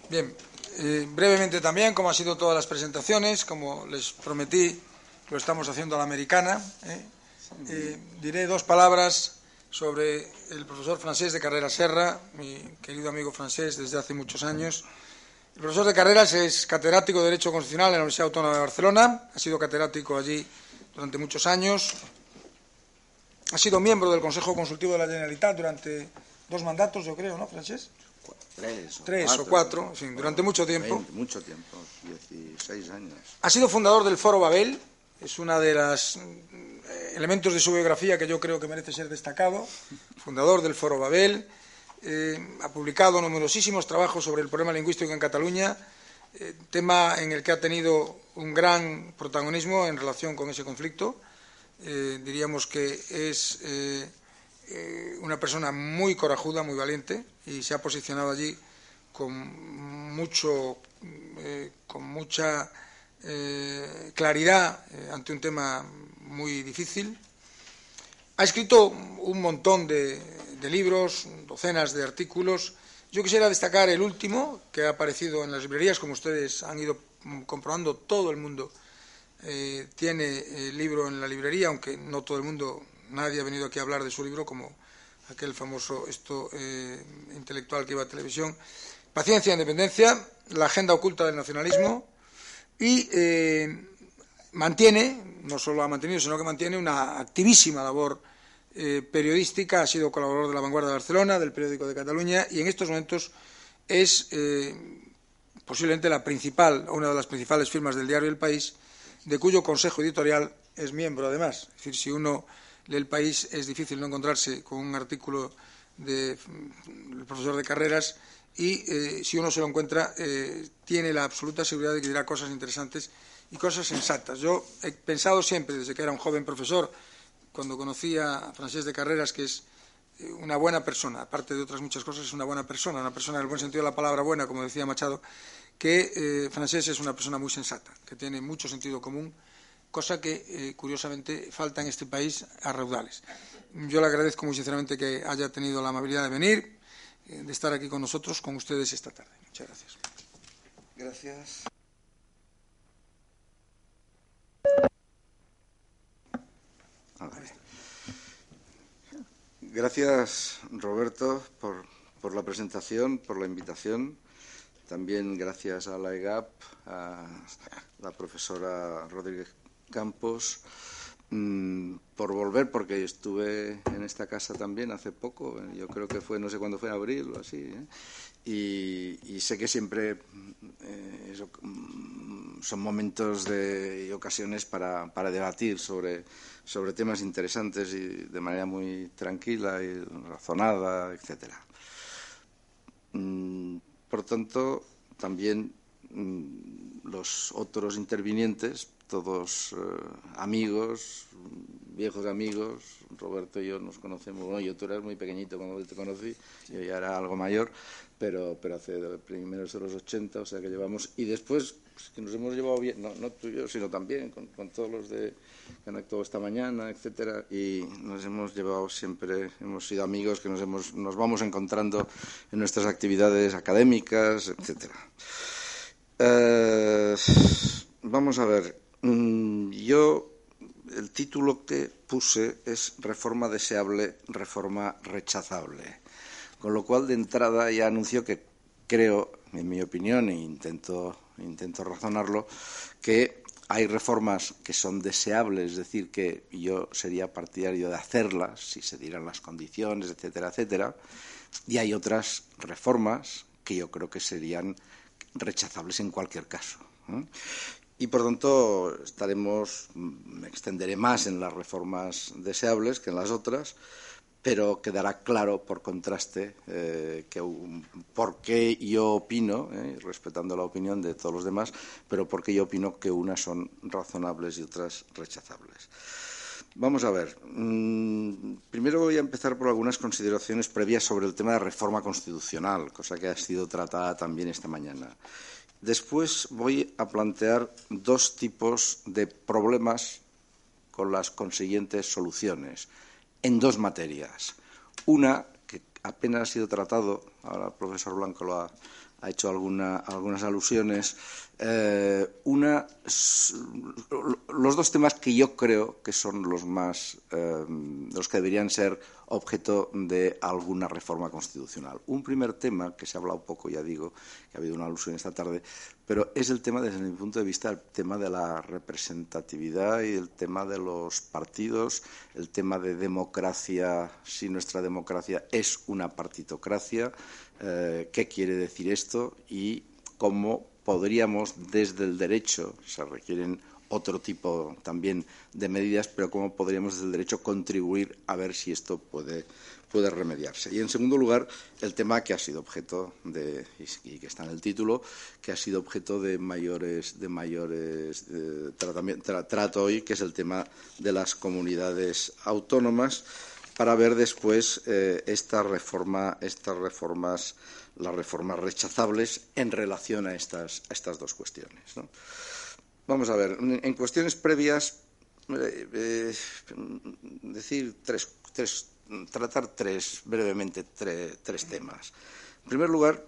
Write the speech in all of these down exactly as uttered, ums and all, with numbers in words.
Bien, eh, brevemente también, como han sido todas las presentaciones, como les prometí, lo estamos haciendo a la americana. ¿eh? Eh, diré dos palabras sobre el profesor Francés de Carreras Serra, mi querido amigo francés desde hace muchos años. El profesor de Carreras es catedrático de Derecho Constitucional en la Universidad Autónoma de Barcelona, ha sido catedrático allí durante muchos años, ha sido miembro del Consejo Consultivo de la Generalitat durante dos mandatos, yo creo, ¿no, Francés? Tres o Tres cuatro, o cuatro, en fin, durante mucho tiempo. veinte, mucho tiempo, dieciséis años. Ha sido fundador del Foro Babel, es uno de los elementos de su biografía que yo creo que merece ser destacado. Fundador del Foro Babel, eh, ha publicado numerosísimos trabajos sobre el problema lingüístico en Cataluña, eh, tema en el que ha tenido un gran protagonismo en relación con ese conflicto. Eh, diríamos que es eh, eh, una persona muy corajuda, muy valiente, y se ha posicionado allí con mucho, eh, con mucha eh, claridad eh, ante un tema muy difícil. Ha escrito un montón de, de libros, docenas de artículos. Yo quisiera destacar el último, que ha aparecido en las librerías, como ustedes han ido comprobando, todo el mundo eh, tiene el libro en la librería, aunque no todo el mundo, nadie ha venido aquí a hablar de su libro, como aquel famoso esto eh, intelectual que iba a televisión. Paciencia e Independencia, la agenda oculta del nacionalismo, y eh, mantiene, no solo ha mantenido, sino que mantiene una activísima labor eh, periodística. Ha sido colaborador de La Vanguardia de Barcelona, del Periódico de Cataluña, y en estos momentos es eh, posiblemente la principal, una de las principales firmas del diario El País, de cuyo consejo editorial es miembro, además. Es decir, si uno lee El País, es difícil no encontrarse con un artículo del de, profesor de Carreras, y eh, si uno se lo encuentra, eh, tiene la absoluta seguridad de que dirá cosas interesantes y cosas sensatas. Yo he pensado siempre, desde que era un joven profesor, cuando conocí a Francés de Carreras, que es una buena persona, aparte de otras muchas cosas, es una buena persona, una persona en el buen sentido de la palabra buena, como decía Machado, que eh, Francés es una persona muy sensata, que tiene mucho sentido común, cosa que, eh, curiosamente, falta en este país a raudales. Yo le agradezco muy sinceramente que haya tenido la amabilidad de venir, eh, de estar aquí con nosotros, con ustedes esta tarde. Muchas gracias. Gracias. Gracias, Roberto, por, por la presentación, por la invitación. También gracias a la E G A P, a la profesora Rodríguez Campos, mmm, por volver, porque estuve en esta casa también hace poco. Yo creo que fue, no sé cuándo fue, en abril o así, ¿eh? Y, y sé que siempre eh, eso, son momentos de, y ocasiones para, para debatir sobre, sobre temas interesantes y de manera muy tranquila y razonada, etcétera. Mm, por tanto, también mm, los otros intervinientes, todos eh, amigos, viejos amigos. Roberto y yo nos conocemos, bueno, yo tú eras muy pequeñito cuando te conocí, yo ya era algo mayor, pero, pero hace primeros de los ochenta, o sea que llevamos, y después pues, que nos hemos llevado bien, no, no tú y yo, sino también con, con todos los de, que han actuado esta mañana, etcétera, y nos hemos llevado siempre, hemos sido amigos que nos, hemos, nos vamos encontrando en nuestras actividades académicas, etcétera. Eh, vamos a ver, yo... El título que puse es Reforma deseable, reforma rechazable. Con lo cual, de entrada, ya anuncio que creo, en mi opinión, e intento, intento razonarlo, que hay reformas que son deseables, es decir, que yo sería partidario de hacerlas, si se dieran las condiciones, etcétera, etcétera, y hay otras reformas que yo creo que serían rechazables en cualquier caso, ¿eh? Y, por tanto, estaremos, me extenderé más en las reformas deseables que en las otras, pero quedará claro, por contraste, eh, que un, por qué yo opino, eh, respetando la opinión de todos los demás, pero por qué yo opino que unas son razonables y otras rechazables. Vamos a ver. Mm, primero voy a empezar por algunas consideraciones previas sobre el tema de reforma constitucional, cosa que ha sido tratada también esta mañana. Después voy a plantear dos tipos de problemas con las consiguientes soluciones, en dos materias. Una, que apenas ha sido tratado, ahora el profesor Blanco lo ha, ha hecho alguna, algunas alusiones. Eh, una, los dos temas que yo creo que son los más, eh, los que deberían ser objeto de alguna reforma constitucional. Un primer tema, que se ha hablado poco, ya digo, que ha habido una alusión esta tarde, pero es el tema, desde mi punto de vista, el tema de la representatividad y el tema de los partidos, el tema de democracia, si nuestra democracia es una partitocracia, eh, qué quiere decir esto y cómo podríamos, desde el derecho, se requieren otro tipo también de medidas, pero cómo podríamos desde el derecho contribuir a ver si esto puede, puede remediarse. Y, en segundo lugar, el tema que ha sido objeto de, y que está en el título, que ha sido objeto de mayores, de mayores de tra, trato hoy, que es el tema de las comunidades autónomas, para ver después eh, esta reforma, estas reformas, las reformas rechazables en relación a estas, a estas dos cuestiones, ¿no? Vamos a ver, en cuestiones previas, eh, eh, decir tres, tres, tratar tres, brevemente tres, tres temas. En primer lugar,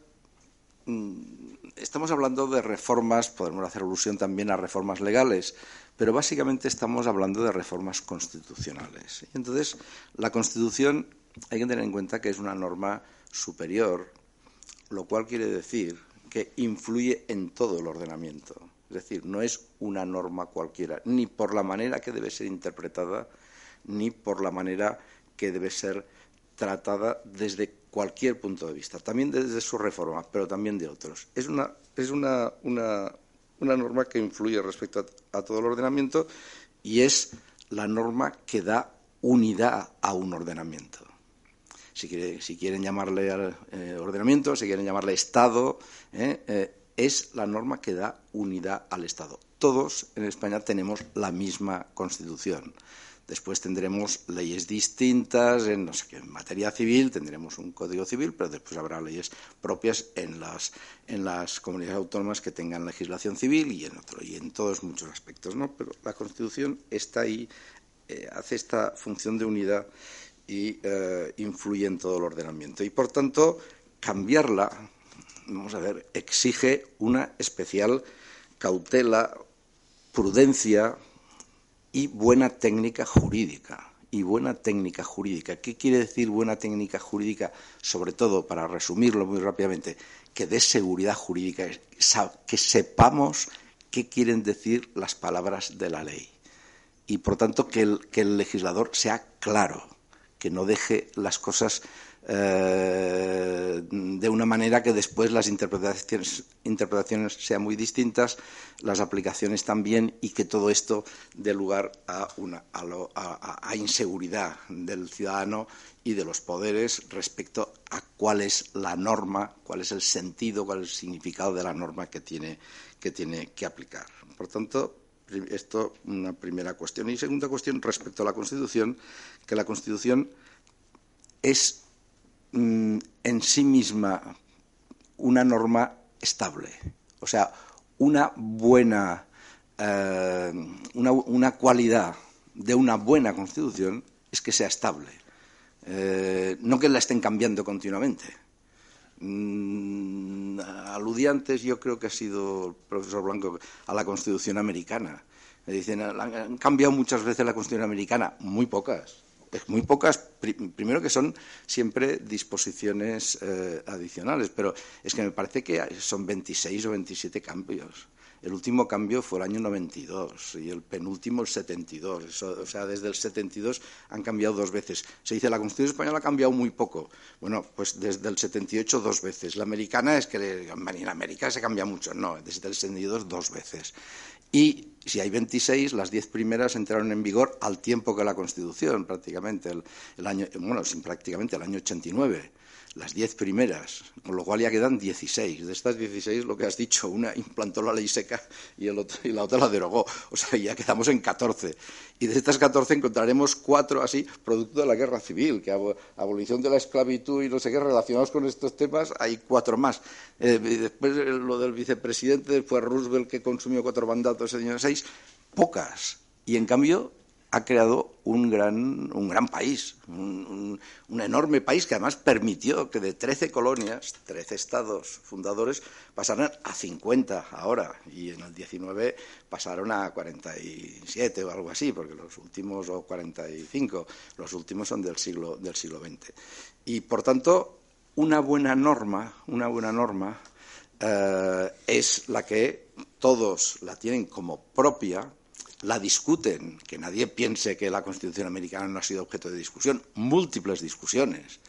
estamos hablando de reformas, podemos hacer alusión también a reformas legales, pero básicamente estamos hablando de reformas constitucionales. Y entonces, la Constitución hay que tener en cuenta que es una norma superior, lo cual quiere decir que influye en todo el ordenamiento. Es decir, no es una norma cualquiera, ni por la manera que debe ser interpretada, ni por la manera que debe ser tratada desde cualquier punto de vista, también desde su reforma, pero también de otros. Es una, es una, una, una norma que influye respecto a, a todo el ordenamiento y es la norma que da unidad a un ordenamiento. Si, quiere, si quieren llamarle al eh, ordenamiento, si quieren llamarle Estado, eh, eh, es la norma que da unidad al Estado. Todos en España tenemos la misma Constitución. Después tendremos leyes distintas en, no sé qué, en materia civil, tendremos un Código Civil, pero después habrá leyes propias en las, en las comunidades autónomas que tengan legislación civil y en otro, y en todos muchos aspectos, ¿no? Pero la Constitución está ahí, eh, hace esta función de unidad y eh, influye en todo el ordenamiento. Y, por tanto, cambiarla, vamos a ver, exige una especial cautela, prudencia y buena técnica jurídica. Y buena técnica jurídica. ¿Qué quiere decir buena técnica jurídica? Sobre todo, para resumirlo muy rápidamente, que dé seguridad jurídica, que sepamos qué quieren decir las palabras de la ley. Y, por tanto, que el, que el legislador sea claro, que no deje las cosas Eh, de una manera que después las interpretaciones, interpretaciones sean muy distintas, las aplicaciones también, y que todo esto dé lugar a, una, a, lo, a, a inseguridad del ciudadano y de los poderes respecto a cuál es la norma, cuál es el sentido, cuál es el significado de la norma que tiene que, tiene que aplicar. Por tanto, esto es una primera cuestión. Y segunda cuestión, respecto a la Constitución, que la Constitución es en sí misma una norma estable, o sea, una buena, eh, una, una cualidad de una buena Constitución es que sea estable, eh, no que la estén cambiando continuamente. Mm, aludí antes, yo creo que ha sido el profesor Blanco, a la Constitución americana. Me dicen, han cambiado muchas veces la Constitución americana, muy pocas. Muy pocas, primero que son siempre disposiciones eh, adicionales, pero es que me parece que son veintiséis o veintisiete cambios. El último cambio fue el año noventa y dos y el penúltimo el setenta y dos. Eso, o sea, desde el setenta y dos han cambiado dos veces. Se dice, la Constitución española ha cambiado muy poco. Bueno, pues desde el setenta y ocho dos veces. La americana es que en América se cambia mucho. No, desde el setenta y dos dos veces. Y si hay veintiséis, las diez primeras entraron en vigor al tiempo que la Constitución, prácticamente, el, el año, bueno, sin prácticamente el año ochenta y nueve. Las diez primeras, con lo cual ya quedan dieciséis. De estas dieciséis, lo que has dicho, una implantó la ley seca y, el otro, y la otra la derogó. O sea, ya quedamos en catorce. Y de estas catorce encontraremos cuatro así, producto de la guerra civil, que ab abolición de la esclavitud y no sé qué, relacionados con estos temas, hay cuatro más. Eh, después lo del vicepresidente, fue Roosevelt que consumió cuatro mandatos en el año seis, pocas. Y en cambio, ha creado un gran, un gran país, un, un, un enorme país que además permitió que de trece colonias, trece estados fundadores, pasaran a cincuenta ahora, y en el diecinueve pasaron a cuarenta y siete o algo así, porque los últimos, o cuarenta y cinco, los últimos son del siglo, del siglo veinte. Y, por tanto, una buena norma, una buena norma eh, es la que todos la tienen como propia, la discuten, que nadie piense que la Constitución americana no ha sido objeto de discusión, múltiples discusiones.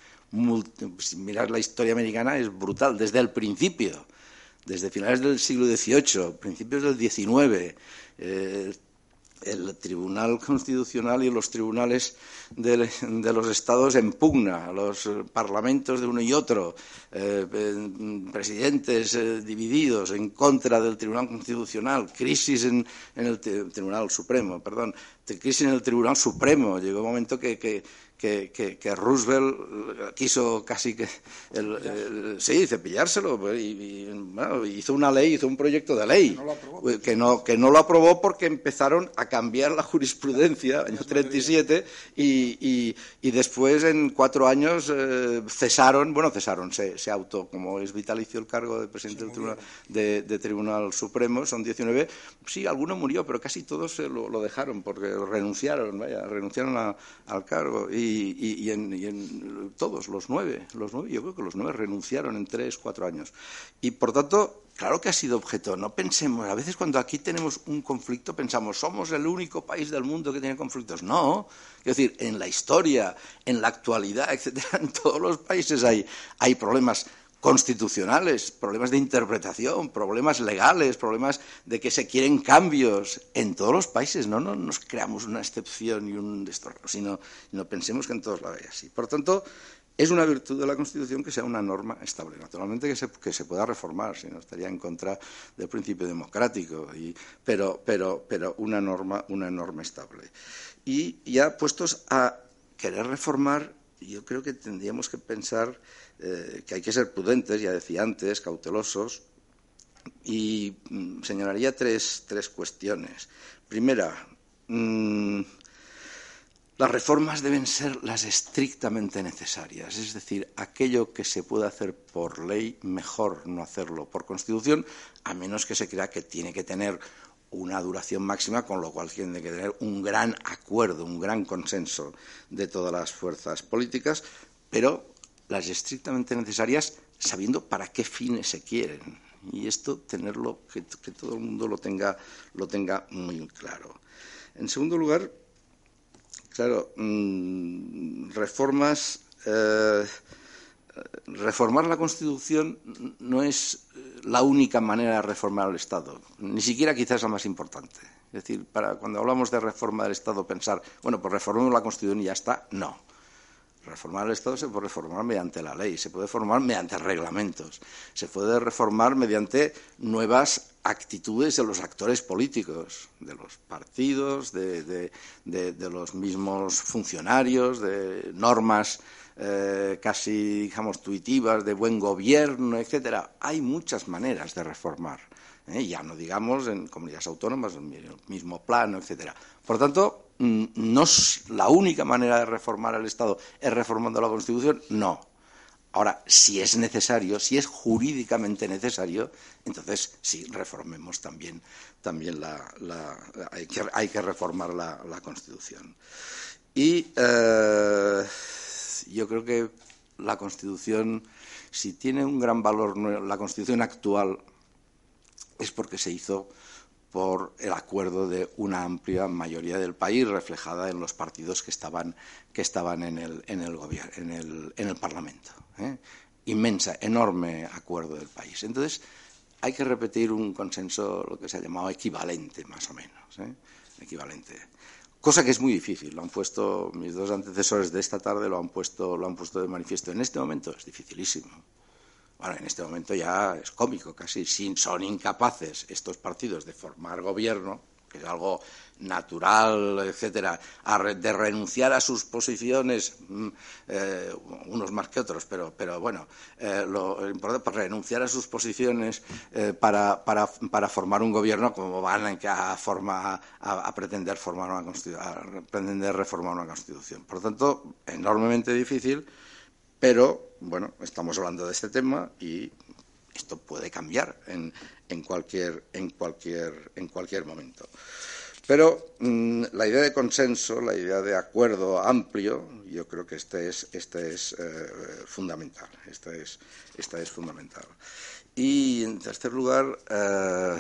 Si miras la historia americana es brutal, desde el principio, desde finales del siglo dieciocho, principios del diecinueve, eh, el Tribunal Constitucional y los tribunales de, de los estados en pugna, los parlamentos de uno y otro, eh, presidentes eh, divididos en contra del Tribunal Constitucional, crisis en, en el Tribunal Supremo, perdón, crisis en el Tribunal Supremo. Llegó un momento que, que, que, que, que Roosevelt quiso casi que el, el, sí, cepillárselo y, y bueno, hizo una ley, hizo un proyecto de ley no lo aprobó. que no, que no lo aprobó porque empezaron a cambiar la jurisprudencia, año treinta y siete, y, y, y después en cuatro años eh, cesaron, bueno, cesaron, se, se auto, como es vitalicio el cargo de presidente del tribunal, de, de Tribunal Supremo, son diecinueve, sí, alguno murió, pero casi todos eh, lo, lo dejaron porque renunciaron, vaya, renunciaron a, al cargo, y, y, y, en, y en todos, los nueve, los nueve, yo creo que los nueve renunciaron en tres, cuatro años. Y, por tanto, claro que ha sido objeto. No pensemos, a veces cuando aquí tenemos un conflicto pensamos, somos el único país del mundo que tiene conflictos. No, es decir, en la historia, en la actualidad, etcétera, en todos los países hay, hay problemas constitucionales, problemas de interpretación, problemas legales, problemas de que se quieren cambios en todos los países. No, no nos creamos una excepción y un destorno, sino no pensemos que en todos lados hay así. Por tanto, es una virtud de la Constitución que sea una norma estable. Naturalmente que se, que se pueda reformar, si no estaría en contra del principio democrático, y, pero, pero, pero una norma, una norma estable. Y ya puestos a querer reformar, yo creo que tendríamos que pensar eh, que hay que ser prudentes, ya decía antes, cautelosos, y mm, señalaría tres, tres cuestiones. Primera, mmm, las reformas deben ser las estrictamente necesarias, es decir, aquello que se puede hacer por ley, mejor no hacerlo por Constitución, a menos que se crea que tiene que tener una duración máxima, con lo cual tiene que tener un gran acuerdo, un gran consenso de todas las fuerzas políticas, pero las estrictamente necesarias sabiendo para qué fines se quieren. Y esto tenerlo, que, que todo el mundo lo tenga, lo tenga muy claro. En segundo lugar, claro, mmm, reformas, eh, reformar la Constitución no es la única manera de reformar el Estado, ni siquiera quizás la más importante. Es decir, para cuando hablamos de reforma del Estado, pensar, bueno, pues reformemos la Constitución y ya está, no. Reformar el Estado se puede reformar mediante la ley, se puede reformar mediante reglamentos, se puede reformar mediante nuevas actitudes de los actores políticos, de los partidos, de, de, de, de los mismos funcionarios, de normas eh, casi, digamos, tuitivas de buen gobierno, etcétera. Hay muchas maneras de reformar, ¿eh? Ya no digamos en comunidades autónomas, en el mismo plano, etcétera. Por tanto, no es la única manera de reformar el Estado es reformando la Constitución, no. Ahora, si es necesario, si es jurídicamente necesario, entonces sí, reformemos también, también la, la, hay, que, hay que reformar la, la Constitución. Y eh, yo creo que la Constitución, si tiene un gran valor, la Constitución actual, es porque se hizo por el acuerdo de una amplia mayoría del país, reflejada en los partidos que estaban, que estaban en el, en el gobierno, en el, en el Parlamento. ¿eh? Inmensa, enorme acuerdo del país. Entonces, hay que repetir un consenso, lo que se ha llamado equivalente, más o menos. ¿eh? Equivalente. Cosa que es muy difícil. Lo han puesto, mis dos antecesores de esta tarde lo han puesto, lo han puesto de manifiesto. En este momento es dificilísimo. Bueno, en este momento ya es cómico casi, si son incapaces estos partidos de formar gobierno, que es algo natural, etcétera, a re, de renunciar a sus posiciones, eh, unos más que otros, pero, pero bueno, eh, lo importante es renunciar a sus posiciones eh, para, para, para formar un gobierno, como van a, forma, a, a pretender formar una a pretender reformar una constitución. Por lo tanto, enormemente difícil, pero bueno, estamos hablando de este tema y esto puede cambiar en, en cualquier, en cualquier, en cualquier momento. Pero mmm, la idea de consenso, la idea de acuerdo amplio, yo creo que este es, este es eh, fundamental. Esta es, esta es fundamental. Y, en tercer lugar, eh,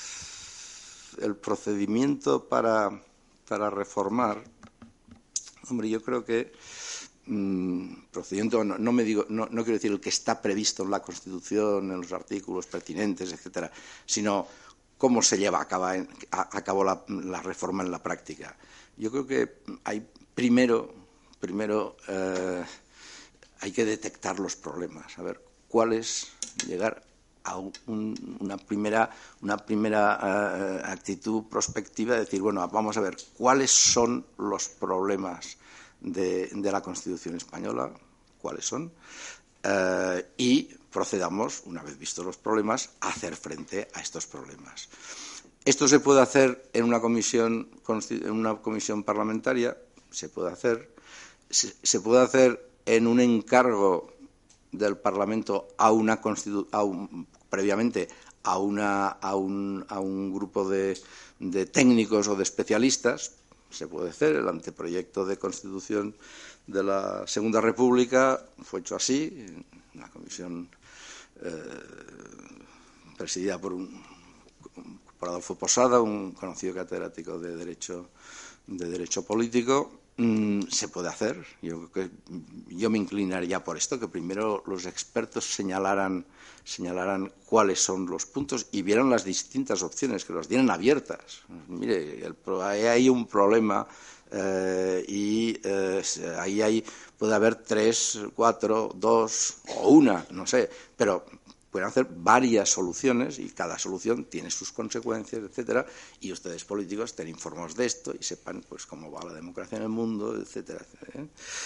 el procedimiento para, para reformar, hombre, yo creo que mmm, procedimiento, no, no, me digo, no, no quiero decir el que está previsto en la Constitución, en los artículos pertinentes, etcétera, sino cómo se lleva a cabo, a, a cabo la, la reforma en la práctica. Yo creo que hay primero, primero eh, hay que detectar los problemas, a ver cuáles, llegar a un, una primera, una primera eh, actitud prospectiva de decir, bueno, vamos a ver cuáles son los problemas de, de la Constitución española, cuáles son, eh, y procedamos, una vez vistos los problemas, a hacer frente a estos problemas. Esto se puede hacer en una comisión, en una comisión parlamentaria, se puede hacer, se, se puede hacer en un encargo del Parlamento a una constitu a un, previamente a, una, a, un, a un grupo de, de técnicos o de especialistas. Se puede hacer. El anteproyecto de Constitución de la Segunda República fue hecho así, en una comisión eh, presidida por, un, por Adolfo Posada, un conocido catedrático de Derecho, de derecho Político. Mm, se puede hacer. Yo, que, yo me inclinaría por esto, que primero los expertos señalaran, señalaran cuáles son los puntos y vieran las distintas opciones, que las tienen abiertas. Mire, el, hay un problema eh, y eh, ahí hay, puede haber tres, cuatro, dos o una, no sé, pero pueden hacer varias soluciones y cada solución tiene sus consecuencias, etcétera, y ustedes políticos estén informados de esto y sepan pues cómo va la democracia en el mundo, etcétera, etcétera.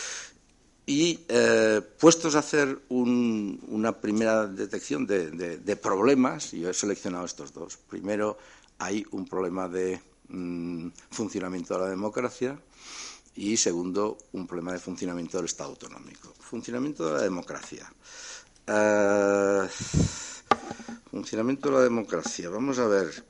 Y eh, puestos a hacer un, una primera detección de, de, de problemas, yo he seleccionado estos dos. Primero, hay un problema de mmm, funcionamiento de la democracia y, segundo, un problema de funcionamiento del Estado autonómico. Funcionamiento de la democracia. Uh, funcionamiento de la democracia. Vamos a ver.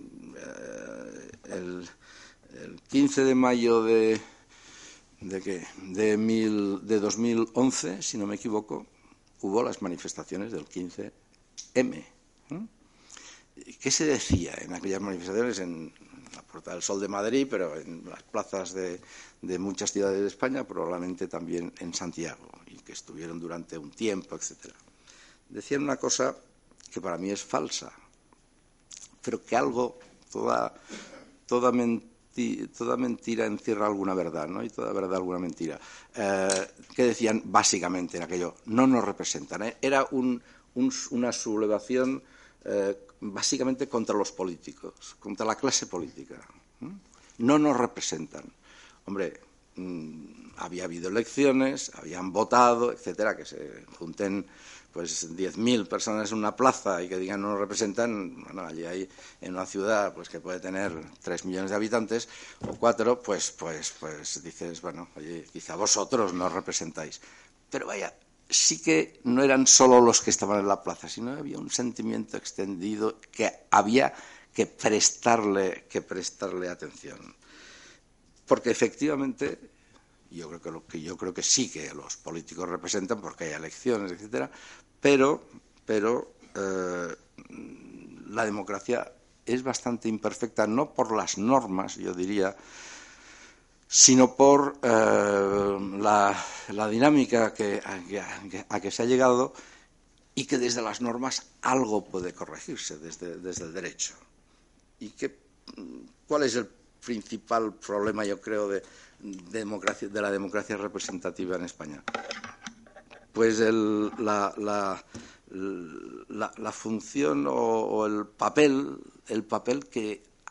Uh, el, el quince de mayo de... ¿De qué? De, mil, de dos mil once, si no me equivoco, hubo las manifestaciones del quince eme. ¿Mm? ¿Qué se decía en aquellas manifestaciones? En la Puerta del Sol de Madrid, pero en las plazas de, de muchas ciudades de España, probablemente también en Santiago, y que estuvieron durante un tiempo, etcétera. Decían una cosa que para mí es falsa, pero que algo, toda, toda mentira, toda mentira encierra alguna verdad, ¿no? Y toda verdad alguna mentira. Eh, ¿Qué decían básicamente en aquello? No nos representan. ¿eh? Era un, un, una sublevación eh, básicamente contra los políticos, contra la clase política. ¿eh? No nos representan. Hombre, mmm, había habido elecciones, habían votado, etcétera, que se junten pues diez mil personas en una plaza y que digan no nos representan, bueno, allí hay en una ciudad pues que puede tener tres millones de habitantes o cuatro, pues pues pues dices, bueno, oye, quizá vosotros nos representáis. Pero vaya, sí que no eran solo los que estaban en la plaza, sino había un sentimiento extendido que había que prestarle, que prestarle atención. Porque efectivamente, yo creo que lo que yo creo que sí que los políticos representan porque hay elecciones, etcétera, pero, pero eh, la democracia es bastante imperfecta, no por las normas, yo diría, sino por eh, la, la dinámica que, a, que, a que se ha llegado y que desde las normas algo puede corregirse desde, desde el derecho. ¿Y qué, cuál es el principal problema, yo creo, de, de, democracia, de la democracia representativa en España? Pues el, la, la, la, la función o, o el papel, el papel que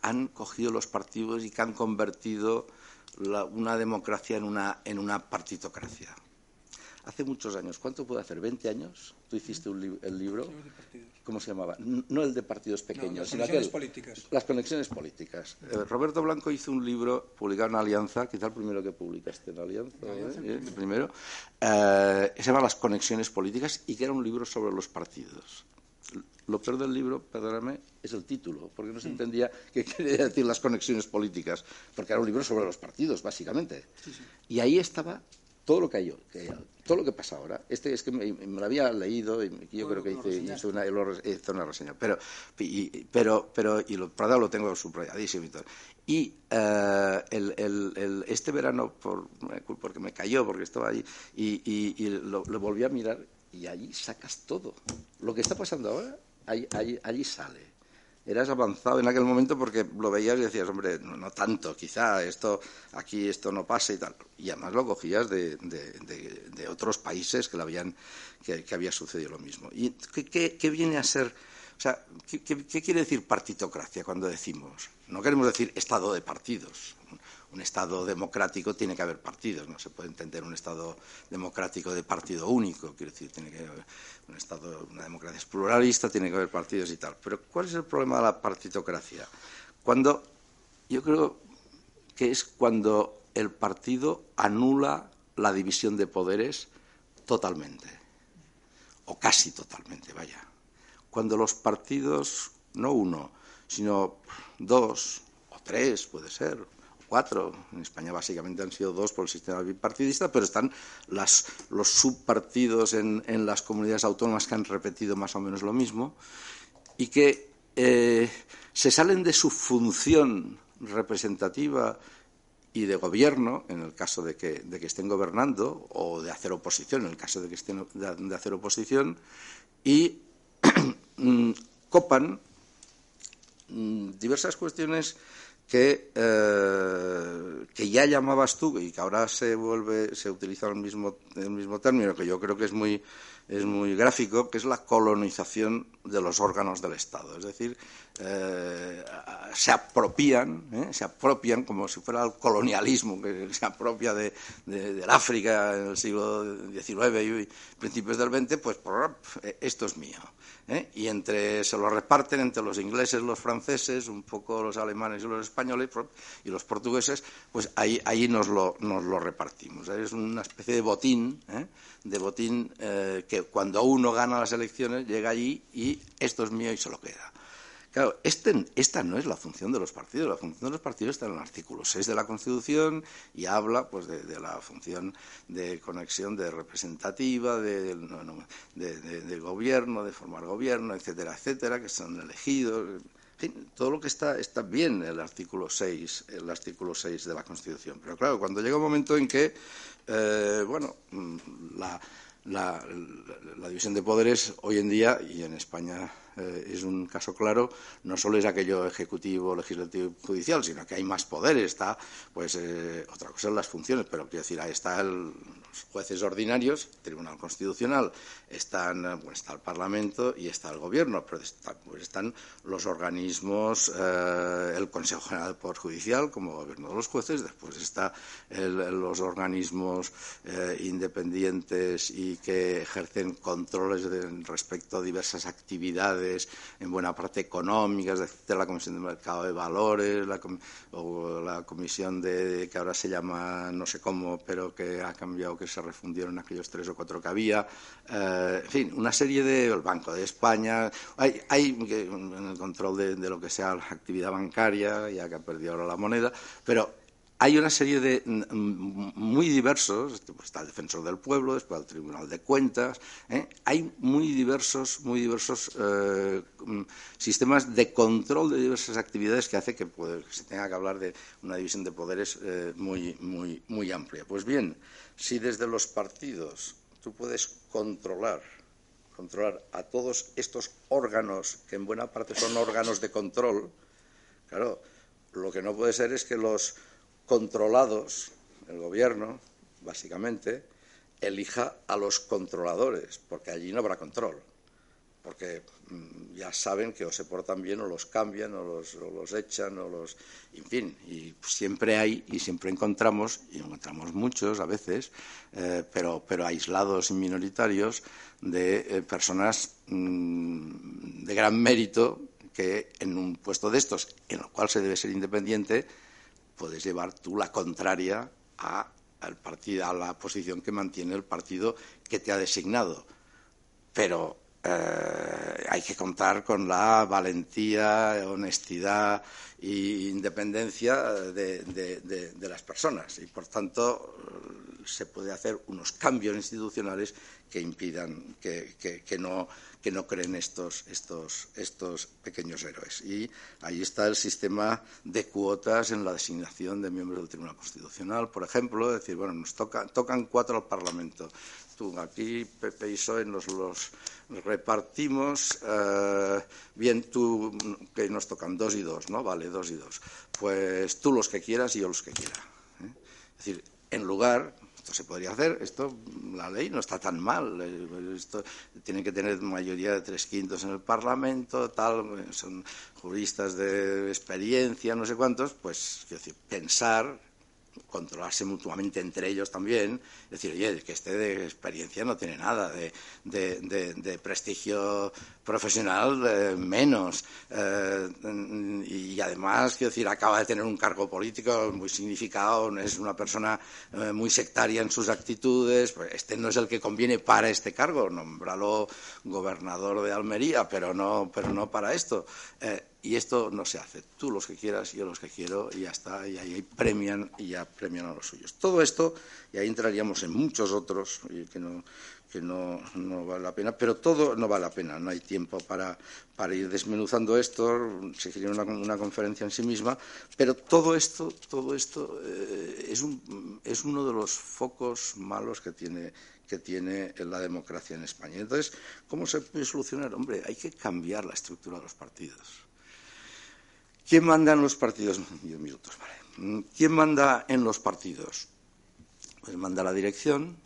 han cogido los partidos y que han convertido la, una democracia en una, en una partitocracia. Hace muchos años, ¿cuánto puede hacer? ¿veinte años? Tú hiciste un li el libro. ¿Cómo se llamaba? No el de partidos pequeños, no, las sino conexiones aquel, políticas. Las conexiones políticas. Eh, Roberto Blanco hizo un libro publicado en Alianza, quizá el primero que publicaste en Alianza, no, ¿eh? el, el primero, eh, se llama Las conexiones políticas y que era un libro sobre los partidos. Lo peor del libro, perdóname, es el título, porque no se entendía qué quería decir las conexiones políticas, porque era un libro sobre los partidos, básicamente. Sí, sí. Y ahí estaba todo lo que hay, que, todo lo que pasa ahora. Este es que me, me lo había leído y yo creo que hice, hice, una, hice una reseña, pero, y, pero, pero y lo, para lo tengo subrayadísimo y todo. Y uh, el, el, el, este verano, por, porque me cayó, porque estaba ahí, y, y, y lo, lo volví a mirar y allí sacas todo. Lo que está pasando ahora, allí, allí, allí sale. Eras avanzado en aquel momento porque lo veías y decías, hombre, no, no tanto, quizá esto aquí esto no pase y tal. Y además lo cogías de, de, de, de otros países que, lo habían, que, que había sucedido lo mismo. ¿Y qué, qué, qué viene a ser? O sea, ¿qué, qué, ¿qué quiere decir partitocracia cuando decimos? No queremos decir estado de partidos. Un Estado democrático tiene que haber partidos, no se puede entender un Estado democrático de partido único, quiero decir, tiene que haber un Estado, una democracia es pluralista, tiene que haber partidos y tal. Pero ¿cuál es el problema de la partitocracia? Cuando, yo creo que es cuando el partido anula la división de poderes totalmente, o casi totalmente, vaya. Cuando los partidos, no uno, sino dos o tres, puede ser, cuatro, en España básicamente han sido dos por el sistema bipartidista, pero están las, los subpartidos en, en las comunidades autónomas que han repetido más o menos lo mismo y que eh, se salen de su función representativa y de gobierno, en el caso de que, de que estén gobernando, o de hacer oposición, en el caso de que estén de, de hacer oposición, y copan diversas cuestiones que, eh, que ya llamabas tú y que ahora se vuelve, se utiliza el mismo, el mismo término, que yo creo que es muy, es muy gráfico, que es la colonización de los órganos del Estado. Es decir, eh, se apropian, ¿eh? se apropian como si fuera el colonialismo que se apropia de, de, del África en el siglo diecinueve y principios del veinte, pues esto es mío. ¿Eh? Y entre se lo reparten entre los ingleses, los franceses, un poco los alemanes y los españoles y los portugueses, pues ahí, ahí nos, lo, nos lo repartimos. Es una especie de botín, ¿eh? de botín eh, que cuando uno gana las elecciones llega allí y esto es mío y se lo queda. Claro, este, esta no es la función de los partidos. La función de los partidos está en el artículo seis de la Constitución y habla pues, de, de la función de conexión de representativa, de, de, de, de gobierno, de formar gobierno, etcétera, etcétera, que son elegidos. En fin, todo lo que está está bien en el artículo seis, el artículo seis de la Constitución. Pero claro, cuando llega un momento en que, eh, bueno, la, la, la, la división de poderes hoy en día, y en España eh, es un caso claro, no solo es aquello ejecutivo, legislativo y judicial, sino que hay más poderes. Está, pues, eh, otra cosa son las funciones, pero quiero decir, ahí están los jueces ordinarios, el Tribunal Constitucional, están, pues, está el Parlamento y está el Gobierno, pero está, pues, están los organismos, eh, el Consejo General del Poder Judicial como gobierno de los jueces, después está el, los organismos eh, independientes y que ejercen controles de, respecto a diversas actividades, en buena parte económicas, etcétera, la Comisión de Mercado de Valores, la, o la Comisión de, que ahora se llama no sé cómo, pero que ha cambiado, que se refundieron aquellos tres o cuatro que había, eh, en fin, una serie de, el Banco de España, hay, hay en el control de, de lo que sea la actividad bancaria, ya que ha perdido ahora la moneda, pero hay una serie de muy diversos, pues está el Defensor del Pueblo, después el Tribunal de Cuentas, ¿eh? hay muy diversos, muy diversos eh, sistemas de control de diversas actividades que hace que, pues, que se tenga que hablar de una división de poderes eh, muy, muy, muy amplia. Pues bien, si desde los partidos tú puedes controlar, controlar a todos estos órganos, que en buena parte son órganos de control, claro, lo que no puede ser es que los controlados, el gobierno, básicamente, elija a los controladores, porque allí no habrá control. porque mmm, ya saben que o se portan bien o los cambian o los, o los echan o los... En fin, y siempre hay y siempre encontramos, y encontramos muchos a veces, eh, pero, pero aislados y minoritarios, de eh, personas mmm, de gran mérito que en un puesto de estos, en el cual se debe ser independiente, puedes llevar tú la contraria a, al partido, a la posición que mantiene el partido que te ha designado. Pero eh, hay que contar con la valentía, honestidad e independencia de, de, de, de las personas. Y, por tanto, se puede hacer unos cambios institucionales que impidan que, que, que, no, que no creen estos, estos, estos pequeños héroes. Y ahí está el sistema de cuotas en la designación de miembros del Tribunal Constitucional, por ejemplo, es decir, bueno, nos toca, tocan cuatro al Parlamento. Tú, aquí, P P y P S O E nos los repartimos. Eh, bien, tú, que nos tocan dos y dos, ¿no? Vale, dos y dos. Pues tú los que quieras y yo los que quiera. ¿eh? Es decir, en lugar... Esto se podría hacer, esto, la ley no está tan mal, esto tiene que tener mayoría de tres quintos en el Parlamento, tal, son juristas de experiencia, no sé cuántos, pues, quiero decir, pensar, controlarse mutuamente entre ellos también, decir, oye, que este de experiencia no tiene nada, de, de, de, de prestigio profesional eh, menos, eh, y además, quiero decir, acaba de tener un cargo político muy significado, es una persona eh, muy sectaria en sus actitudes, pues este no es el que conviene para este cargo, nómbralo gobernador de Almería, pero no, pero no para esto. Eh, Y esto no se hace. Tú los que quieras, yo los que quiero, y ya está. Y ahí premian, y ya premian a los suyos. Todo esto, y ahí entraríamos en muchos otros, y que no, que no, no vale la pena, pero todo no vale la pena. No hay tiempo para, para ir desmenuzando esto, sería una, una conferencia en sí misma, pero todo esto, todo esto eh, es, un, es uno de los focos malos que tiene que tiene la democracia en España. Entonces, ¿cómo se puede solucionar? Hombre, hay que cambiar la estructura de los partidos. ¿Quién manda en los partidos? Diez minutos, vale. ¿Quién manda en los partidos? Pues manda la dirección,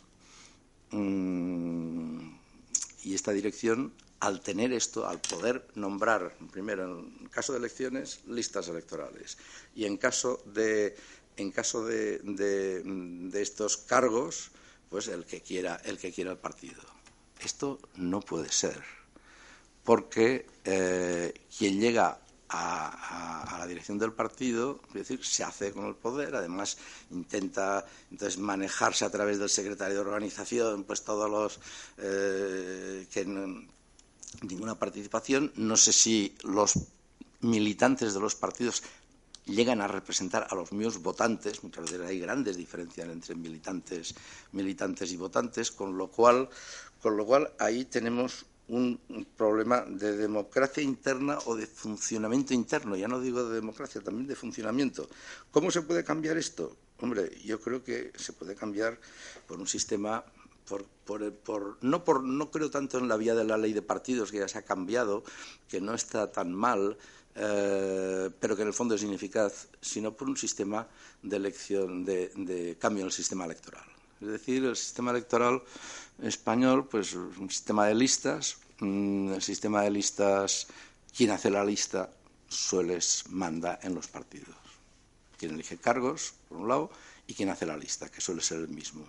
mmm, y esta dirección, al tener esto, al poder nombrar, primero, en caso de elecciones, listas electorales, y en caso de, en caso de, de, de estos cargos, pues el que quiera, el que quiera el partido. Esto no puede ser, porque eh, quien llega A, a, a la dirección del partido, es decir, se hace con el poder, además intenta entonces manejarse a través del secretario de organización, pues todos los eh, que no, ninguna participación. No sé si los militantes de los partidos llegan a representar a los mismos votantes, muchas veces hay grandes diferencias entre militantes, militantes y votantes, con lo cual, con lo cual ahí tenemos un problema de democracia interna o de funcionamiento interno. Ya no digo de democracia, también de funcionamiento. ¿Cómo se puede cambiar esto? Hombre, yo creo que se puede cambiar por un sistema, por, por, por, no, por, no creo tanto en la vía de la ley de partidos, que ya se ha cambiado, que no está tan mal, eh, pero que en el fondo es ineficaz, sino por un sistema de elección, de, de cambio en el sistema electoral. Es decir, el sistema electoral español, pues un sistema de listas. El sistema de listas, quien hace la lista suele manda en los partidos. Quien elige cargos, por un lado, y quien hace la lista, que suele ser el mismo.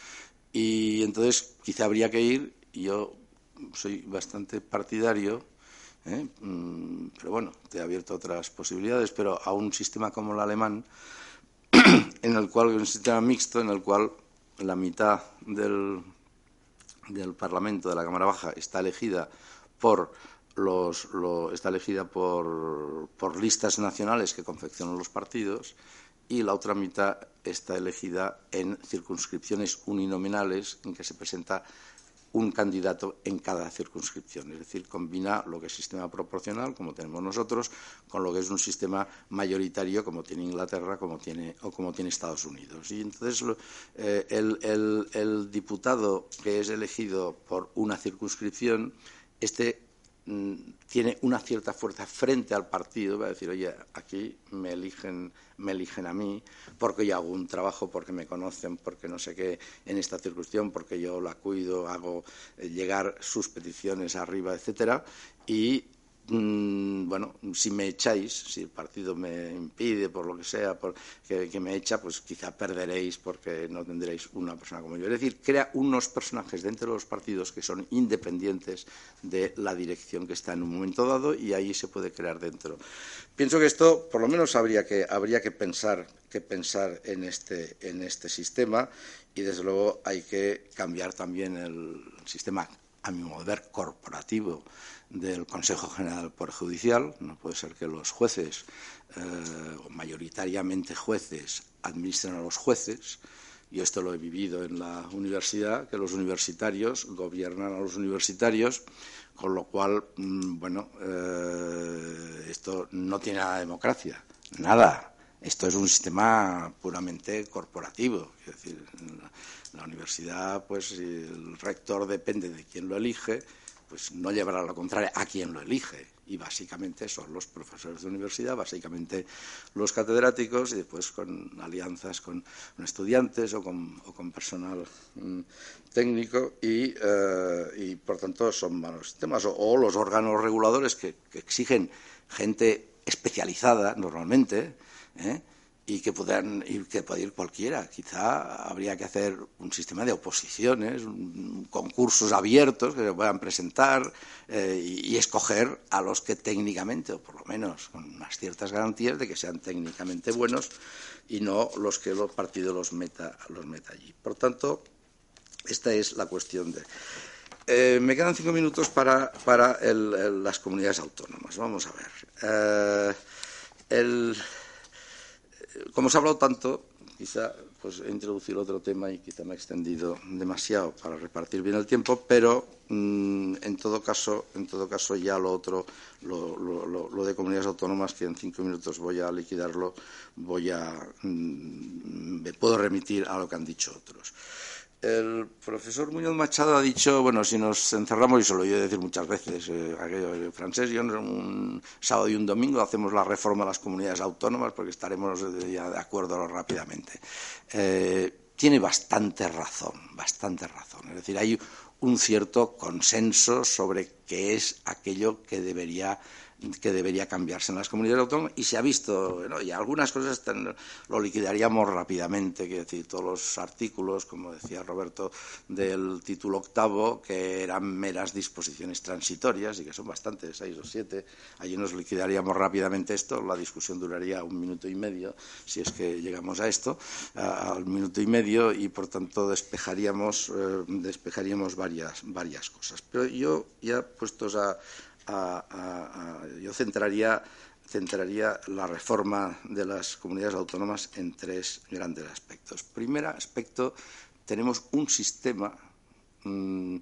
Y entonces quizá habría que ir, y yo soy bastante partidario, ¿eh? pero bueno, te he abierto otras posibilidades, pero a un sistema como el alemán, en el cual, un sistema mixto, en el cual la mitad del, del Parlamento, de la Cámara Baja, está elegida por los, lo, está elegida por, por listas nacionales que confeccionan los partidos, y la otra mitad está elegida en circunscripciones uninominales en que se presenta un candidato en cada circunscripción. Es decir, combina lo que es sistema proporcional, como tenemos nosotros, con lo que es un sistema mayoritario, como tiene Inglaterra como tiene, o como tiene Estados Unidos. Y entonces eh, el, el, el diputado que es elegido por una circunscripción, este tiene una cierta fuerza frente al partido, va a decir, oye, aquí me eligen, me eligen a mí porque yo hago un trabajo, porque me conocen, porque no sé qué, en esta circunstancia, porque yo la cuido, hago llegar sus peticiones arriba, etcétera, y bueno, si me echáis, si el partido me impide, por lo que sea, por, que, que me echa, pues quizá perderéis porque no tendréis una persona como yo. Es decir, crea unos personajes dentro de los partidos que son independientes de la dirección que está en un momento dado y ahí se puede crear dentro. Pienso que esto, por lo menos, habría que, habría que pensar, que pensar en este, en este sistema y, desde luego, hay que cambiar también el sistema, a mi modo de ver, corporativo del Consejo General del Poder Judicial. No puede ser que los jueces, eh, o mayoritariamente jueces, administren a los jueces. Yo esto lo he vivido en la universidad, que los universitarios gobiernan a los universitarios, con lo cual, bueno, eh, esto no tiene nada de democracia, nada. Esto es un sistema puramente corporativo. Es decir, la universidad, pues, si el rector depende de quién lo elige, pues no llevará la contraria a quien lo elige. Y básicamente son los profesores de universidad, básicamente los catedráticos, y después con alianzas con, con estudiantes o con, o con personal mmm, técnico, y, eh, y por tanto son malos sistemas. O, o los órganos reguladores que, que exigen gente especializada normalmente, ¿eh? y que puedan y que puede ir cualquiera. Quizá habría que hacer un sistema de oposiciones, un, concursos abiertos que se puedan presentar eh, y, y escoger a los que técnicamente, o por lo menos con unas ciertas garantías de que sean técnicamente buenos, y no los que los partidos los meta, los meta allí. Por tanto, esta es la cuestión de... Eh, me quedan cinco minutos para, para el, el, las comunidades autónomas. Vamos a ver. Eh, el... Como se ha hablado tanto, quizá pues, he introducido otro tema y quizá me he extendido demasiado para repartir bien el tiempo, pero mmm, en todo caso, en todo caso ya lo otro, lo, lo, lo, lo de comunidades autónomas, que en cinco minutos voy a liquidarlo, voy a mmm, me puedo remitir a lo que han dicho otros. El profesor Muñoz Machado ha dicho, bueno, si nos encerramos, y se lo he oído decir muchas veces, eh, aquello de francés, yo un sábado y un domingo hacemos la reforma de las comunidades autónomas porque estaremos ya de acuerdo rápidamente. Eh, tiene bastante razón, bastante razón. Es decir, hay un cierto consenso sobre qué es aquello que debería que debería cambiarse en las comunidades autónomas, y se ha visto, ¿no? Y algunas cosas están, lo liquidaríamos rápidamente, quiero decir, todos los artículos, como decía Roberto, del título octavo, que eran meras disposiciones transitorias, y que son bastantes, seis o siete, allí nos liquidaríamos rápidamente esto, la discusión duraría un minuto y medio, si es que llegamos a esto, a, al minuto y medio, y por tanto despejaríamos, eh, despejaríamos varias, varias cosas. Pero yo, ya puestos a A, a, a, yo centraría, centraría la reforma de las comunidades autónomas en tres grandes aspectos. Primer aspecto, tenemos un sistema mmm,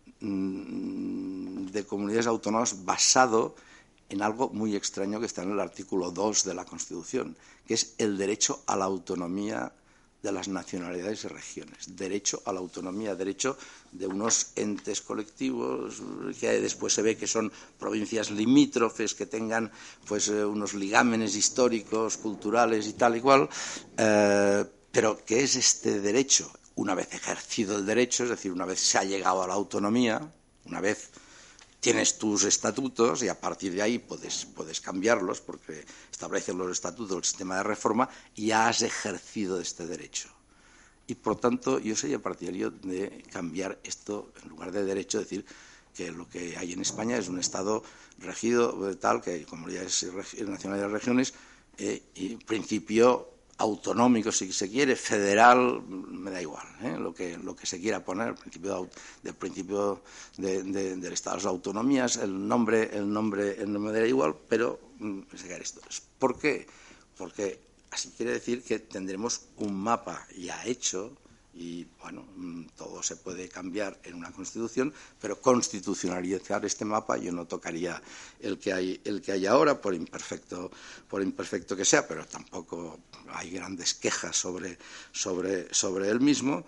mmm, de comunidades autónomas basado en algo muy extraño que está en el artículo dos de la Constitución, que es el derecho a la autonomía de las nacionalidades y regiones, derecho a la autonomía, derecho de unos entes colectivos que después se ve que son provincias limítrofes, que tengan pues eh, unos ligámenes históricos, culturales y tal y cual, eh, pero ¿qué es este derecho? Una vez ejercido el derecho, es decir, una vez se ha llegado a la autonomía, una vez tienes tus estatutos y a partir de ahí puedes, puedes cambiarlos porque establecen los estatutos del sistema de reforma y ya has ejercido este derecho. Y, por tanto, yo sería partidario de cambiar esto, en lugar de derecho, decir que lo que hay en España es un Estado regido de tal que hay comunidades nacionales y regiones eh, y principio autonómico, si se quiere, federal, me da igual, ¿eh? lo que lo que se quiera poner, el principio de, del principio de, de, del Estado de las autonomías, el nombre, el nombre, el nombre me da igual, pero mmm, esto. ¿Por qué? Porque así quiere decir que tendremos un mapa ya hecho y, bueno, todo se puede cambiar en una Constitución, pero constitucionalizar este mapa yo no tocaría el que hay, el que hay ahora, por imperfecto, por imperfecto que sea, pero tampoco hay grandes quejas sobre, sobre, sobre el mismo.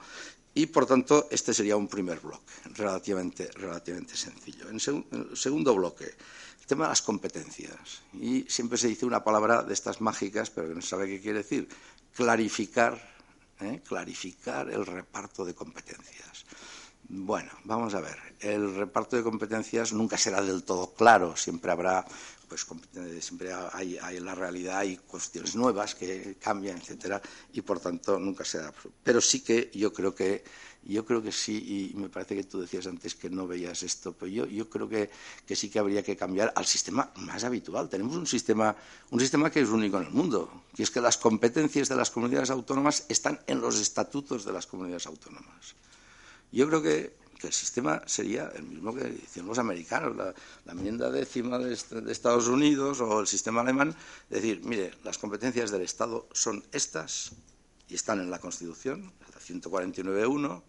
Y, por tanto, este sería un primer bloque, relativamente, relativamente sencillo. En, seg en el segundo bloque, el tema de las competencias. Y siempre se dice una palabra de estas mágicas, pero que no se sabe qué quiere decir. Clarificar, ¿eh? clarificar el reparto de competencias. Bueno, vamos a ver. El reparto de competencias nunca será del todo claro. Siempre habrá, pues, siempre hay, hay en la realidad hay cuestiones nuevas que cambian, etcétera, y por tanto nunca será. Pero sí que yo creo que yo creo que sí, y me parece que tú decías antes que no veías esto, pero yo, yo creo que, que sí que habría que cambiar al sistema más habitual. Tenemos un sistema, un sistema que es único en el mundo, que es que las competencias de las comunidades autónomas están en los estatutos de las comunidades autónomas. Yo creo que, que el sistema sería el mismo que dicen los americanos, la, la enmienda décima de, de Estados Unidos o el sistema alemán, decir, mire, las competencias del Estado son estas y están en la Constitución, la ciento cuarenta y nueve punto uno,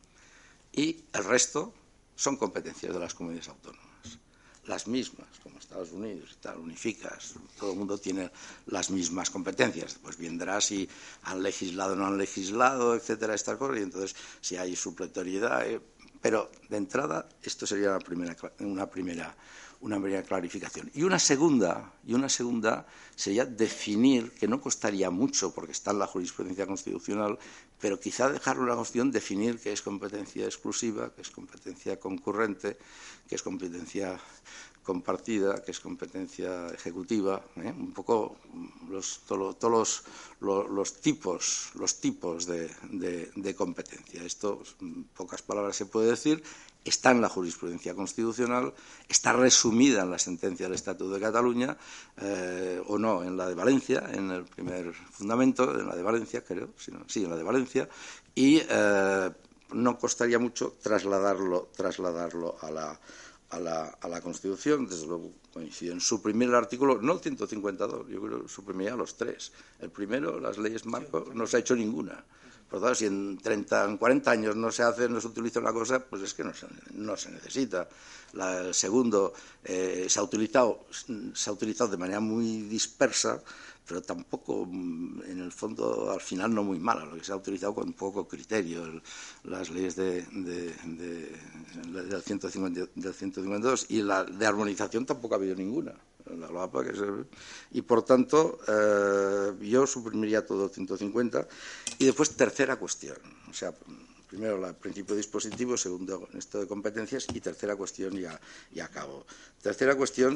y el resto son competencias de las comunidades autónomas. Las mismas, como Estados Unidos y tal, unificas, todo el mundo tiene las mismas competencias. Pues vendrá si han legislado o no han legislado, etcétera, estas cosas, y entonces si hay supletoriedad. Eh, pero de entrada, esto sería una primera, una primera, una primera clarificación. Y una segunda, y una segunda sería definir, que no costaría mucho porque está en la jurisprudencia constitucional, pero quizá dejarlo en la Constitución, definir qué es competencia exclusiva, qué es competencia concurrente, qué es competencia compartida, que es competencia ejecutiva, ¿eh? un poco los, todos los, los, los tipos, los tipos de, de, de competencia. Esto, en pocas palabras se puede decir, está en la jurisprudencia constitucional, está resumida en la sentencia del Estatuto de Cataluña, eh, o no, en la de Valencia, en el primer fundamento, en la de Valencia, creo, sí, no, sí en la de Valencia, y eh, no costaría mucho trasladarlo, trasladarlo a la A la, a la Constitución. Desde luego coincide en suprimir el artículo, no el ciento cincuenta y dos, yo creo que suprimiría los tres. El primero, las leyes marco, no se ha hecho ninguna. Por lo tanto, si en treinta, en cuarenta años no se hace, no se utiliza una cosa, pues es que no se, no se necesita. La, el segundo, eh, se ha utilizado, se ha utilizado de manera muy dispersa, pero tampoco, en el fondo, al final no muy mala, lo que se ha utilizado con poco criterio. El, las leyes de, de, de, de, del, ciento cincuenta, del ciento cincuenta y dos y la de armonización tampoco ha habido ninguna. La LOAPA, que se, y por tanto, eh, yo suprimiría todo el ciento cincuenta. Y después, tercera cuestión, o sea, primero el principio dispositivo, segundo esto de competencias, y tercera cuestión, ya, ya acabo. Tercera cuestión,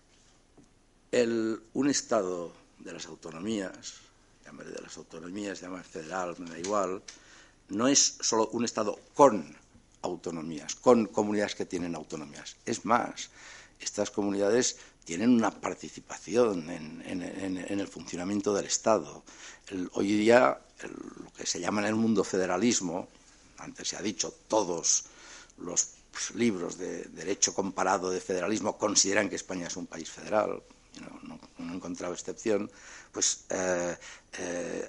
el, un Estado de las autonomías, llámale de las autonomías, llámale federal, me da igual, no es solo un Estado con autonomías, con comunidades que tienen autonomías. Es más, estas comunidades tienen una participación en, en, en, en el funcionamiento del Estado. El, hoy día, el, lo que se llama en el mundo federalismo, antes se ha dicho, todos los pues, libros de derecho comparado de federalismo consideran que España es un país federal, no, no, no he encontrado excepción, pues eh, eh,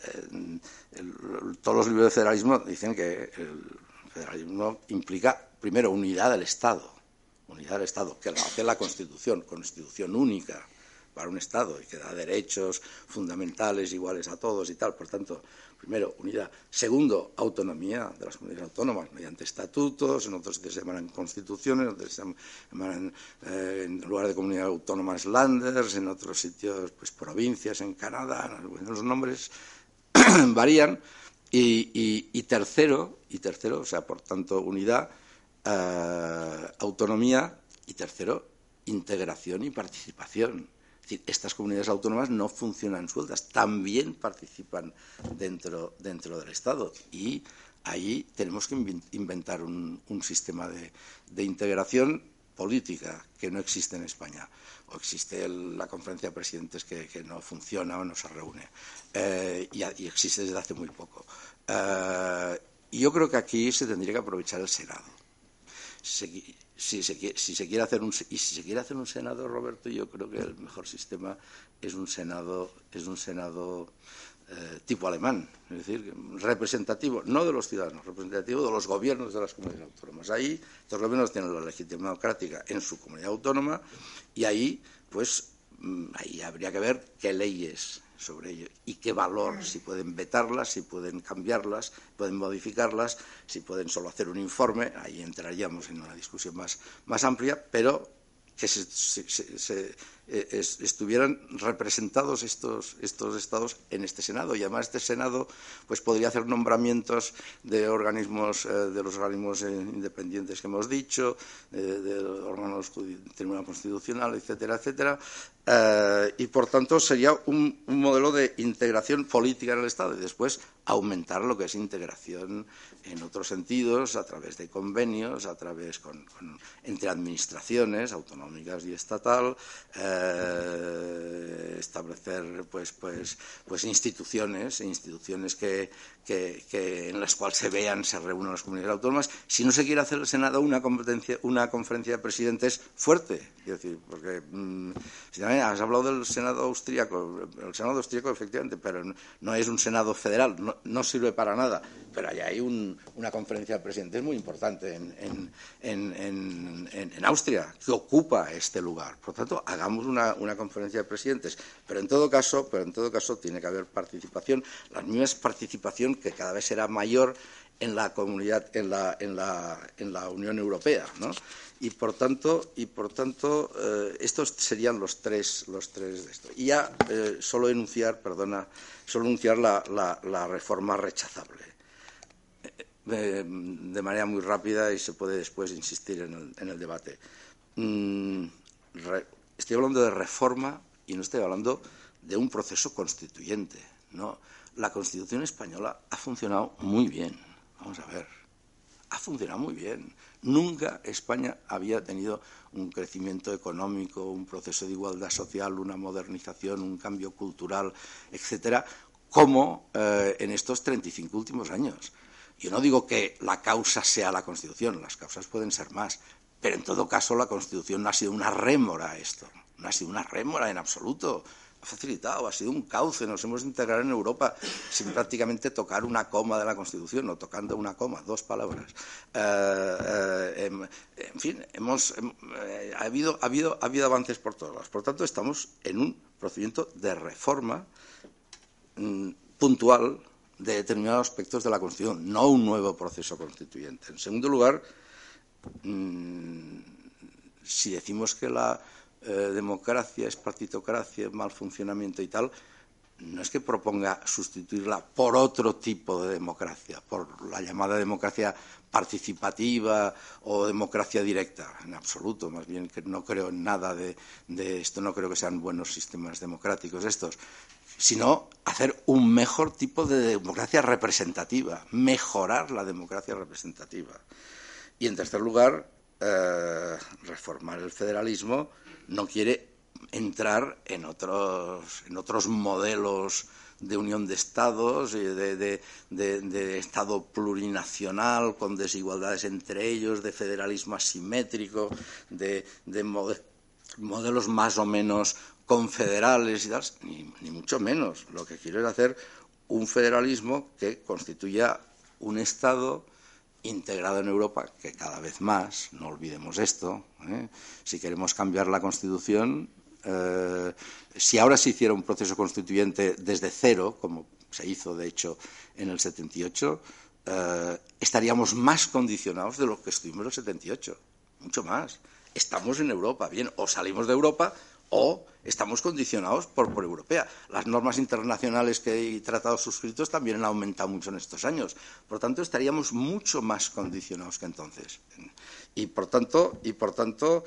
el, todos los libros de federalismo dicen que el federalismo implica, primero, unidad del Estado, unidad del Estado, que lo hace la Constitución, Constitución única para un Estado y que da derechos fundamentales iguales a todos y tal. Por tanto, primero, unidad. Segundo, autonomía de las comunidades autónomas mediante estatutos, en otros sitios se llaman constituciones, en otros se llaman, eh, en lugar de comunidades autónomas, landers, en otros sitios, pues provincias, en Canadá, los nombres varían. Y, y, y tercero, y tercero, o sea, por tanto, unidad, eh, autonomía, y tercero, integración y participación. Es decir, estas comunidades autónomas no funcionan sueltas, también participan dentro, dentro del Estado. Y ahí tenemos que inventar un, un sistema de, de integración política que no existe en España. O existe el, la conferencia de presidentes que, que no funciona o no se reúne. Eh, y, y existe desde hace muy poco. Eh, y yo creo que aquí se tendría que aprovechar el Senado. Si, si, se, si se quiere hacer un y si se quiere hacer un Senado, Roberto, yo creo que el mejor sistema es un Senado, es un Senado eh, tipo alemán, es decir, representativo, no de los ciudadanos, representativo de los gobiernos de las comunidades autónomas. Ahí los gobiernos tienen la legitimidad democrática en su comunidad autónoma y ahí, pues, ahí habría que ver qué leyes, sobre ello y qué valor, si pueden vetarlas, si pueden cambiarlas, pueden modificarlas, si pueden solo hacer un informe, ahí entraríamos en una discusión más, más amplia, pero que se, se, se, se, eh, es, estuvieran representados estos, estos estados en este Senado. Y además este Senado pues, podría hacer nombramientos de organismos, eh, de los organismos eh, independientes que hemos dicho, eh, de órganos del Tribunal Constitucional, etcétera, etcétera. Eh, y, por tanto, sería un, un modelo de integración política en el Estado y después aumentar lo que es integración en otros sentidos, a través de convenios, a través con, con, entre administraciones autonómicas y estatal, eh, establecer pues, pues, pues instituciones, instituciones que, que, que en las cuales se vean, se reúnan las comunidades autónomas. Si no se quiere hacer el Senado una, competencia, una conferencia de presidentes fuerte, quiero decir, porque mmm, si has hablado del Senado austríaco, el Senado austríaco efectivamente, pero no es un Senado federal, no, no sirve para nada, pero allá hay un, una conferencia de presidentes muy importante en, en, en, en, en, en Austria, que ocupa este lugar. Por tanto, hagamos una, una conferencia de presidentes, pero en todo caso, pero en todo caso tiene que haber participación, la misma participación que cada vez será mayor en la comunidad, en la, en la, en la Unión Europea, ¿no? Y por tanto, y por tanto eh, estos serían los tres, los tres de esto. Y ya eh, solo enunciar, perdona, solo enunciar la, la, la reforma rechazable. Eh, de manera muy rápida y se puede después insistir en el, en el debate. Mm, re, estoy hablando de reforma y no estoy hablando de un proceso constituyente, ¿no? La Constitución española ha funcionado muy bien. Vamos a ver. Ha funcionado muy bien. Nunca España había tenido un crecimiento económico, un proceso de igualdad social, una modernización, un cambio cultural, etcétera, como eh, en estos treinta y cinco últimos años. Yo no digo que la causa sea la Constitución, las causas pueden ser más, pero en todo caso la Constitución no ha sido una rémora a esto, no ha sido una rémora en absoluto. Ha facilitado, ha sido un cauce, nos hemos integrado en Europa sin prácticamente tocar una coma de la Constitución, no tocando una coma, dos palabras. Eh, eh, en, en fin, hemos, eh, ha, habido, ha, habido, ha habido avances por todos lados. Por tanto, estamos en un procedimiento de reforma mmm, puntual de determinados aspectos de la Constitución, no un nuevo proceso constituyente. En segundo lugar, mmm, si decimos que la Eh, democracia es partitocracia, mal funcionamiento y tal, no es que proponga sustituirla por otro tipo de democracia, por la llamada democracia participativa o democracia directa, en absoluto, más bien que no creo en nada de, de esto, no creo que sean buenos sistemas democráticos estos, sino hacer un mejor tipo de democracia representativa, mejorar la democracia representativa. Y en tercer lugar, eh, reformar el federalismo no quiere entrar en otros, en otros modelos de unión de estados, de, de, de, de estado plurinacional con desigualdades entre ellos, de federalismo asimétrico, de, de mode, modelos más o menos confederales y tal, ni, ni mucho menos. Lo que quiere es hacer un federalismo que constituya un estado integrado en Europa, que cada vez más, no olvidemos esto, ¿eh? Si queremos cambiar la Constitución, eh, si ahora se hiciera un proceso constituyente desde cero, como se hizo de hecho en el setenta y ocho, eh, estaríamos más condicionados de lo que estuvimos en el setenta y ocho, mucho más. Estamos en Europa, bien, o salimos de Europa o estamos condicionados por, por europea. Las normas internacionales que hay tratados suscritos también han aumentado mucho en estos años. Por tanto, estaríamos mucho más condicionados que entonces. Y por tanto, y por tanto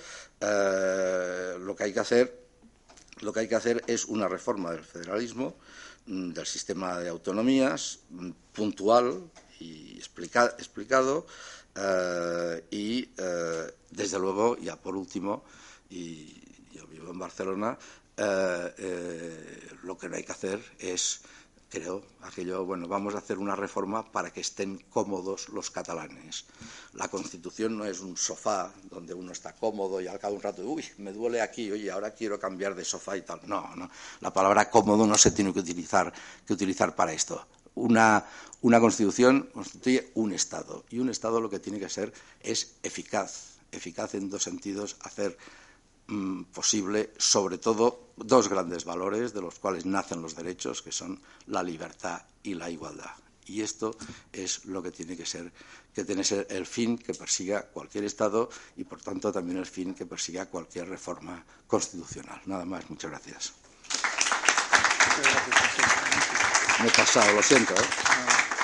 eh, lo que hay que hacer, lo que hay que hacer es una reforma del federalismo, del sistema de autonomías, puntual y explica, explicado, eh, y eh, desde luego, ya por último, y yo vivo en Barcelona, eh, eh, lo que no hay que hacer es, creo, aquello, bueno, vamos a hacer una reforma para que estén cómodos los catalanes. La Constitución no es un sofá donde uno está cómodo y al cabo de un rato, uy, me duele aquí, oye, ahora quiero cambiar de sofá y tal. No, no, la palabra cómodo no se tiene que utilizar, que utilizar para esto. Una, una Constitución constituye un Estado y un Estado lo que tiene que ser es eficaz, eficaz en dos sentidos, hacer posible, sobre todo dos grandes valores de los cuales nacen los derechos, que son la libertad y la igualdad. Y esto es lo que tiene que ser, que tiene que ser el fin que persiga cualquier Estado y, por tanto, también el fin que persiga cualquier reforma constitucional. Nada más. Muchas gracias. Me he pasado, lo siento, ¿eh?